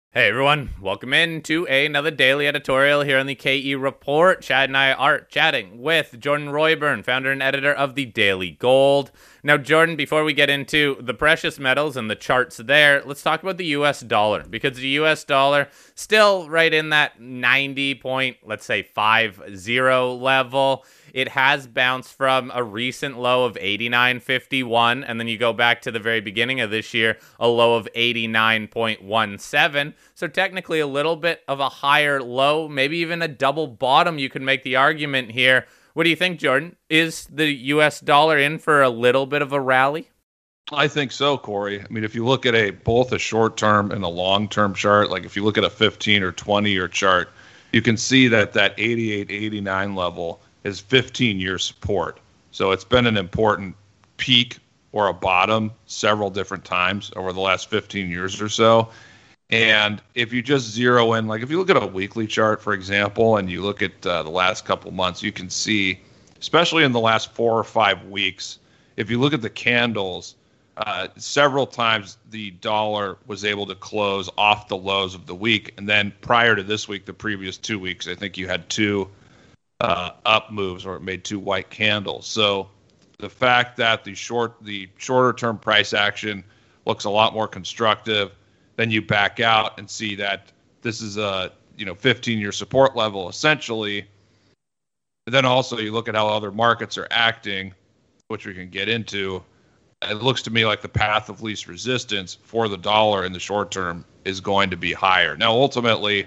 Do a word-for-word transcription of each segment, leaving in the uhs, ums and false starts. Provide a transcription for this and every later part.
Hey everyone, welcome in to another daily editorial here on the K E Report. Chad and I are chatting with Jordan Royburn, founder and editor of the Daily Gold. Now, Jordan, before we get into the precious metals and the charts there, let's talk about the U S dollar, because the U S dollar still right in that ninety point, let's say five zero level. It has bounced from a recent low of eighty-nine fifty-one, and then you go back to the very beginning of this year, a low of eighty-nine point one seven. So technically a little bit of a higher low, maybe even a double bottom. You can make the argument here. What do you think, Jordan? Is the U S dollar in for a little bit of a rally? I think so, Corey. I mean, if you look at a both a short-term and a long-term chart, like if you look at a fifteen or twenty-year chart, you can see that that eighty-eight eighty-nine level is fifteen-year support. So it's been an important peak or a bottom several different times over the last fifteen years or so. And if you just zero in, like if you look at a weekly chart, for example, and you look at uh, the last couple months, you can see, especially in the last four or five weeks, if you look at the candles, uh, several times the dollar was able to close off the lows of the week. And then prior to this week, the previous two weeks, I think you had two uh, up moves, or it made two white candles. So the fact that the short, the shorter term price action looks a lot more constructive, then you back out and see that this is a, you know, fifteen-year support level essentially. But then also you look at how other markets are acting, which we can get into. It looks to me like the path of least resistance for the dollar in the short term is going to be higher. Now, ultimately,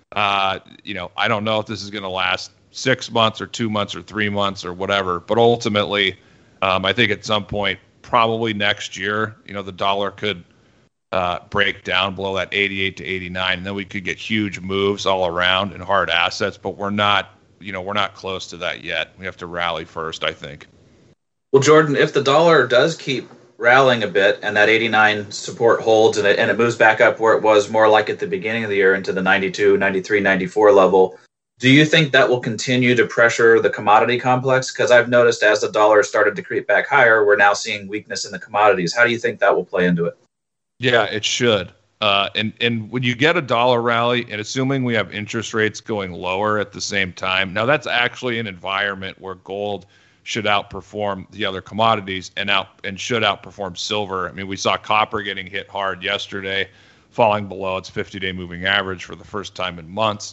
uh, you know, I don't know if this is going to last six months or two months or three months or whatever, but ultimately, um, I think at some point, probably next year, you know, the dollar could uh, break down below that eighty-eight to eighty-nine, and then we could get huge moves all around in hard assets, but we're not, you know, we're not close to that yet. We have to rally first, I think. Well, Jordan, if the dollar does keep rallying a bit and that eighty-nine support holds and it, and it moves back up where it was more like at the beginning of the year into the ninety-two, ninety-three, ninety-four level, do you think that will continue to pressure the commodity complex? Because I've noticed as the dollar started to creep back higher, we're now seeing weakness in the commodities. How do you think that will play into it? Yeah, it should. Uh, and, and when you get a dollar rally, and assuming we have interest rates going lower at the same time, now that's actually an environment where gold should outperform the other commodities and out and should outperform silver. I mean, we saw copper getting hit hard yesterday, falling below its fifty-day moving average for the first time in months.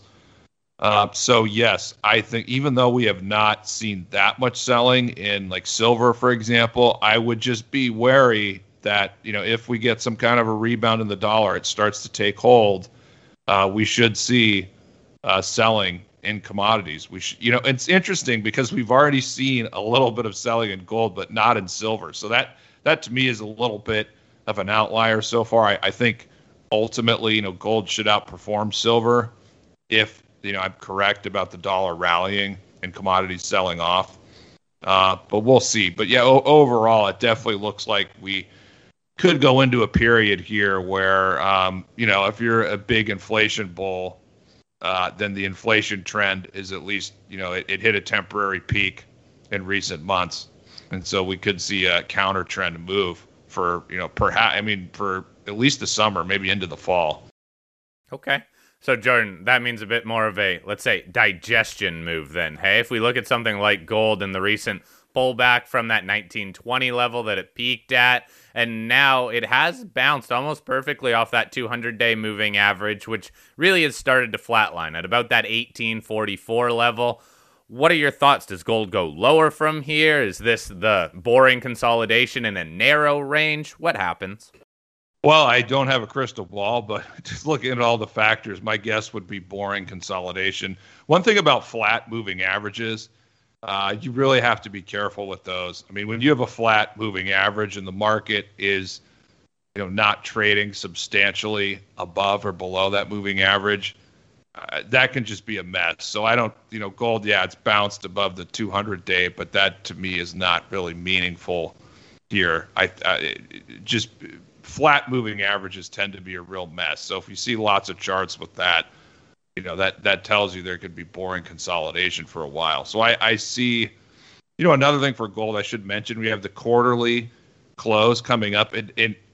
Uh, so yes, I think even though we have not seen that much selling in like silver, for example, I would just be wary that, you know, if we get some kind of a rebound in the dollar, it starts to take hold, uh, we should see uh, selling in commodities. We should, you know, it's interesting because we've already seen a little bit of selling in gold, but not in silver. So that that to me is a little bit of an outlier so far. I, I think ultimately, you know, gold should outperform silver if, you know, I'm correct about the dollar rallying and commodities selling off. Uh, but we'll see. But yeah, o- overall, it definitely looks like we could go into a period here where, um, you know, if you're a big inflation bull, uh, then the inflation trend is at least, you know, it, it hit a temporary peak in recent months. And so we could see a counter trend move for, you know, perhaps, I mean, for at least the summer, maybe into the fall. Okay. So, Jordan, that means a bit more of a, let's say, digestion move then. Hey, if we look at something like gold in the recent pullback from that nineteen twenty level that it peaked at, and now it has bounced almost perfectly off that two hundred day moving average, which really has started to flatline at about that eighteen forty-four level. What are your thoughts? Does gold go lower from here? Is this the boring consolidation in a narrow range? What happens? Well, I don't have a crystal ball, but just looking at all the factors, my guess would be boring consolidation. One thing about flat moving averages, uh, you really have to be careful with those. I mean, when you have a flat moving average and the market is, you know, not trading substantially above or below that moving average, uh, that can just be a mess. So I don't, you know, gold, yeah, it's bounced above the two hundred day, but that to me is not really meaningful here. I, I just flat moving averages tend to be a real mess. So if you see lots of charts with that, you know, that, that tells you there could be boring consolidation for a while. So I, I see, you know, another thing for gold I should mention, we have the quarterly close coming up. And, and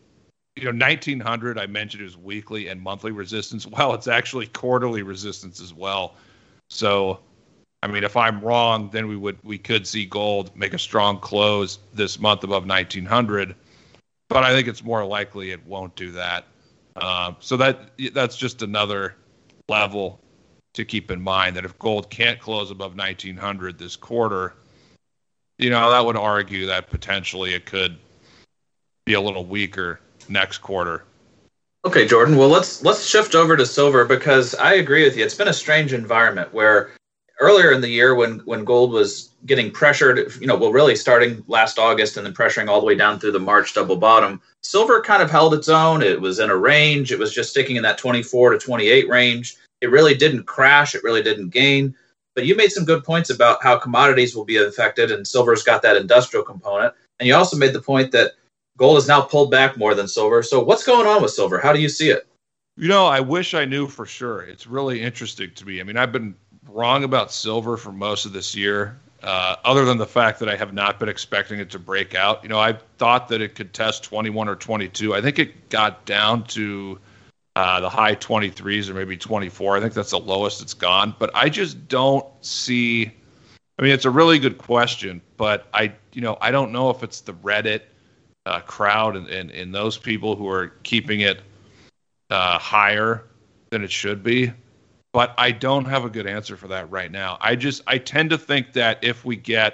you know, nineteen hundred, I mentioned, is weekly and monthly resistance. Well, it's actually quarterly resistance as well. So, I mean, if I'm wrong, then we would we could see gold make a strong close this month above nineteen hundred. But I think it's more likely it won't do that. Um, so that that's just another level to keep in mind, that if gold can't close above nineteen hundred this quarter, you know, that would argue that potentially it could be a little weaker next quarter. Okay, Jordan. Well, let's let's shift over to silver, because I agree with you. It's been a strange environment where earlier in the year, when when gold was getting pressured, you know, well, really starting last August and then pressuring all the way down through the March double bottom, silver kind of held its own. It was in a range. It was just sticking in that twenty-four to twenty-eight range. It really didn't crash. It really didn't gain. But you made some good points about how commodities will be affected, and silver's got that industrial component. And you also made the point that gold has now pulled back more than silver. So what's going on with silver? How do you see it? You know, I wish I knew for sure. It's really interesting to me. I mean, I've been wrong about silver for most of this year, uh, other than the fact that I have not been expecting it to break out. You know, I thought that it could test twenty-one or twenty-two. I think it got down to uh, the high twenty-threes or maybe twenty-four. I think that's the lowest it's gone. But I just don't see. I mean, it's a really good question, but I, you know, I don't know if it's the Reddit uh, crowd and, and, and those people who are keeping it uh, higher than it should be. But I don't have a good answer for that right now. I just I tend to think that if we get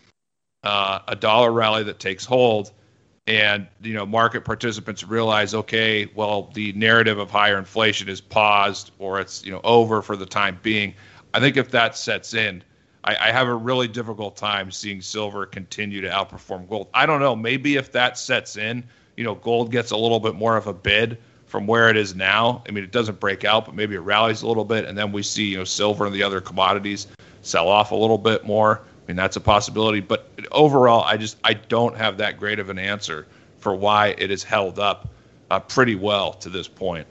uh, a dollar rally that takes hold, and you know market participants realize, okay, well, the narrative of higher inflation is paused or it's you know over for the time being. I think if that sets in, I, I have a really difficult time seeing silver continue to outperform gold. I don't know. Maybe if that sets in, you know, gold gets a little bit more of a bid from where it is now. I mean, it doesn't break out, but maybe it rallies a little bit, and then we see, you know, silver and the other commodities sell off a little bit more. I mean, that's a possibility. But overall, I just I don't have that great of an answer for why it has held up uh, pretty well to this point.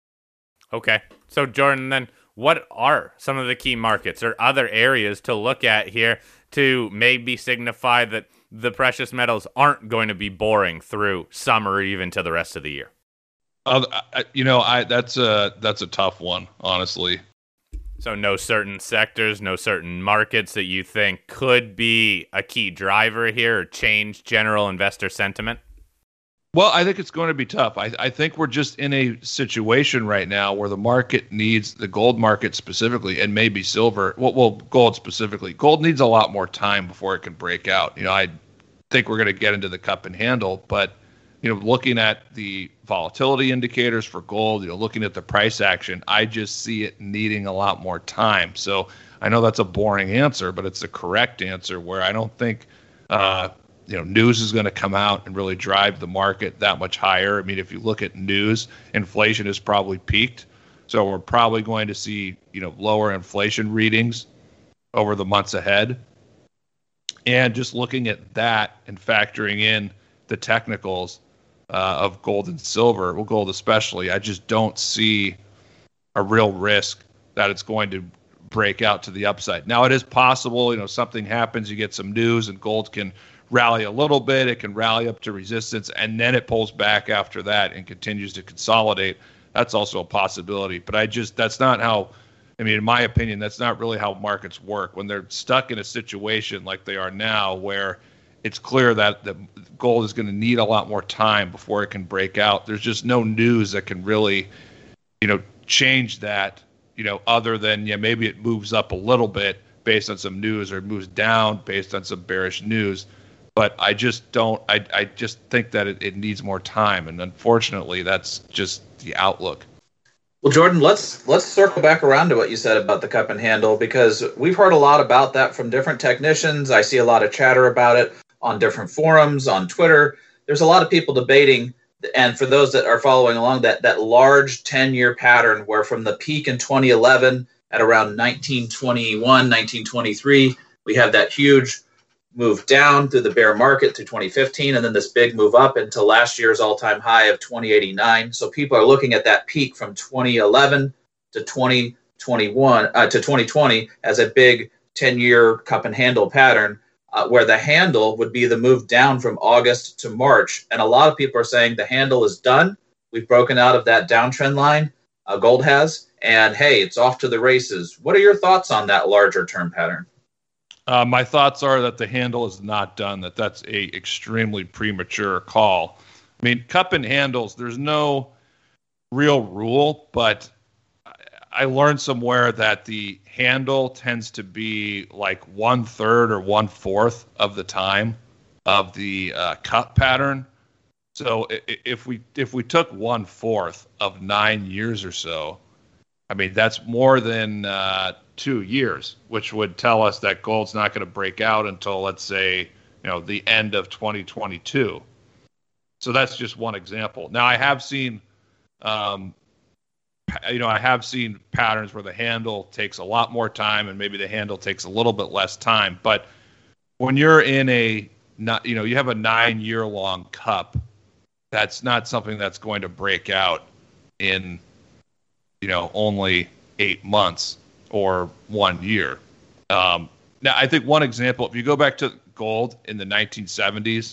Okay. So, Jordan, then what are some of the key markets or other areas to look at here to maybe signify that the precious metals aren't going to be boring through summer or even to the rest of the year? Uh, I, you know, I that's a that's a tough one, honestly. So no certain sectors, no certain markets that you think could be a key driver here or change general investor sentiment? Well, I think it's going to be tough. I, I think we're just in a situation right now where the market needs, the gold market specifically, and maybe silver, well, well gold specifically. Gold needs a lot more time before it can break out. You know, I think we're going to get into the cup and handle, but you know, looking at the volatility indicators for gold, you know, looking at the price action, I just see it needing a lot more time. So I know that's a boring answer, but it's the correct answer where I don't think, uh, you know, news is going to come out and really drive the market that much higher. I mean, if you look at news, inflation has probably peaked. So we're probably going to see, you know, lower inflation readings over the months ahead. And just looking at that and factoring in the technicals Uh, of gold and silver, well, gold especially, I just don't see a real risk that it's going to break out to the upside. Now, it is possible, you know, something happens, you get some news, and gold can rally a little bit, it can rally up to resistance, and then it pulls back after that and continues to consolidate. That's also a possibility. But I just, that's not how, I mean, in my opinion, that's not really how markets work. When they're stuck in a situation like they are now, where it's clear that the gold is going to need a lot more time before it can break out. There's just no news that can really, you know, change that, you know, other than, yeah, maybe it moves up a little bit based on some news or it moves down based on some bearish news. But I just don't, I, I just think that it, it needs more time. And unfortunately, that's just the outlook. Well, Jordan, let's let's circle back around to what you said about the cup and handle, because we've heard a lot about that from different technicians. I see a lot of chatter about it on different forums, on Twitter. There's a lot of people debating, and for those that are following along, that that large ten-year pattern where from the peak in twenty eleven at around nineteen twenty-one, nineteen twenty-three, we have that huge move down through the bear market through twenty fifteen, and then this big move up into last year's all-time high of twenty eighty-nine. So people are looking at that peak from twenty eleven to twenty twenty-one uh, to twenty twenty as a big ten-year cup and handle pattern. uh, where the handle would be the move down from August to March. And a lot of people are saying the handle is done. We've broken out of that downtrend line, uh, gold has, and hey, it's off to the races. What are your thoughts on that larger term pattern? Uh, my thoughts are that the handle is not done, that that's a extremely premature call. I mean, cup and handles, there's no real rule, but I learned somewhere that the handle tends to be like one third or one fourth of the time of the uh, cup pattern. So if we if we took one fourth of nine years or so, I mean that's more than uh, two years, which would tell us that gold's not going to break out until, let's say, you know, the end of twenty twenty-two. So that's just one example. Now I have seen. Um, You know, I have seen patterns where the handle takes a lot more time and maybe the handle takes a little bit less time. But when you're in a, not, you know, you have a nine year long cup, that's not something that's going to break out in, you know, only eight months or one year. Um, now, I think one example, if you go back to gold in the nineteen seventies,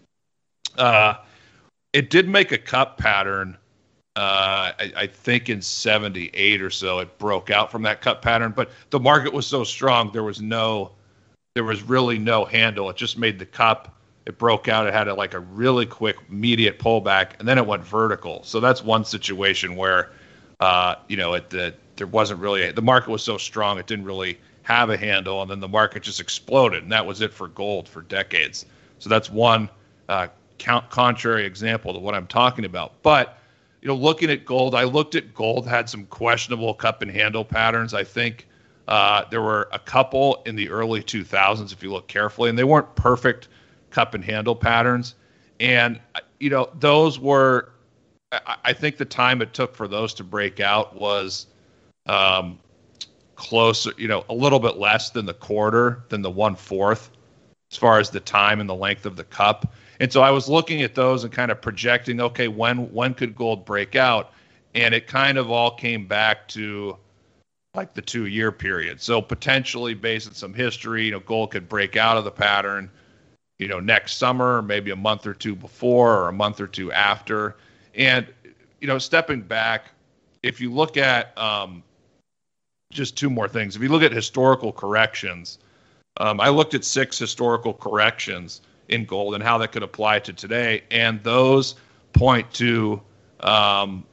uh, it did make a cup pattern. Uh, I, I think in seventy-eight or so, it broke out from that cut pattern, but the market was so strong, there was no, there was really no handle. It just made the cup. It broke out. It had a, like a really quick, immediate pullback, and then it went vertical. So that's one situation where, uh, you know, it the, there wasn't really a, the market was so strong, it didn't really have a handle, and then the market just exploded, and that was it for gold for decades. So that's one uh, count, contrary example to what I'm talking about, but. You know, looking at gold, I looked at gold, had some questionable cup and handle patterns. I think uh, there were a couple in the early two thousands, if you look carefully, and they weren't perfect cup and handle patterns. And, you know, those were, I, I think the time it took for those to break out was um, closer, you know, a little bit less than the quarter, than the one-fourth, as far as the time and the length of the cup. And so I was looking at those and kind of projecting, okay, when when could gold break out? And it kind of all came back to like the two-year period. So potentially based on some history, you know, gold could break out of the pattern, you know, next summer, or maybe a month or two before or a month or two after. And, you know, stepping back, if you look at um, just two more things. If you look at historical corrections, um, I looked at six historical corrections in gold and how that could apply to today. And those point to um,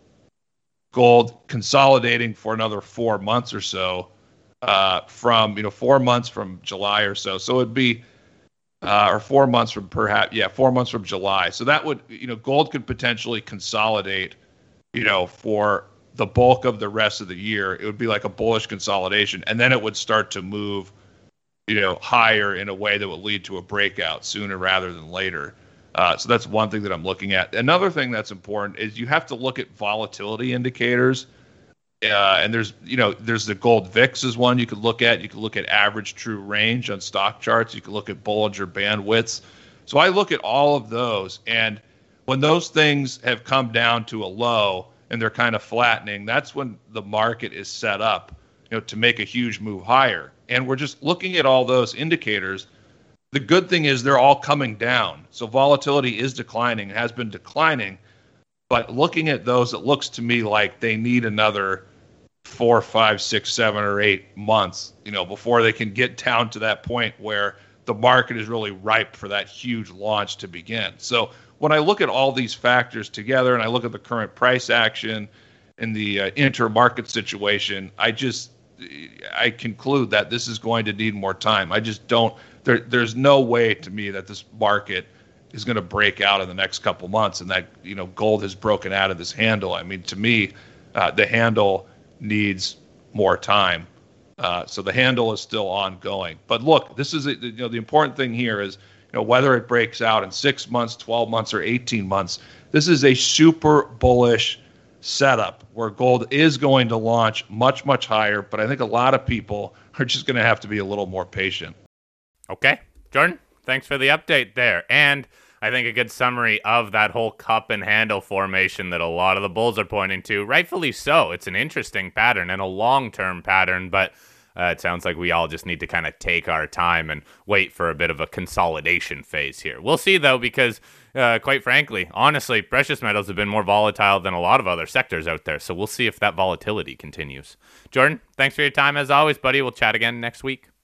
gold consolidating for another four months or so uh, from, you know, four months from July or so. So it'd be, uh, or four months from perhaps, yeah, four months from July. So that would, you know, gold could potentially consolidate, you know, for the bulk of the rest of the year. It would be like a bullish consolidation. And then it would start to move, you know, higher in a way that would lead to a breakout sooner rather than later. Uh, so that's one thing that I'm looking at. Another thing that's important is you have to look at volatility indicators. Uh, and there's, you know, there's the gold V I X is one you could look at. You could look at average true range on stock charts. You could look at Bollinger Bandwidths. So I look at all of those. And when those things have come down to a low and they're kind of flattening, that's when the market is set up, you know, to make a huge move higher. And we're just looking at all those indicators. The good thing is they're all coming down. So volatility is declining, has been declining. But looking at those, it looks to me like they need another four, five, six, seven, or eight months, you know, before they can get down to that point where the market is really ripe for that huge launch to begin. So when I look at all these factors together and I look at the current price action and the uh, inter-market situation, I just, I conclude that this is going to need more time. I just don't, there, there's no way to me that this market is going to break out in the next couple months and that, you know, gold has broken out of this handle. I mean, to me, uh, the handle needs more time. Uh, so the handle is still ongoing. But look, this is, a, you know, the important thing here is, you know, whether it breaks out in six months, twelve months, or eighteen months, this is a super bullish setup where gold is going to launch much, much higher. But I think a lot of people are just going to have to be a little more patient. Okay, Jordan, thanks for the update there. And I think a good summary of that whole cup and handle formation that a lot of the bulls are pointing to, rightfully so. It's an interesting pattern and a long-term pattern, but Uh, it sounds like we all just need to kind of take our time and wait for a bit of a consolidation phase here. We'll see, though, because uh, quite frankly, honestly, precious metals have been more volatile than a lot of other sectors out there. So we'll see if that volatility continues. Jordan, thanks for your time as always, buddy. We'll chat again next week.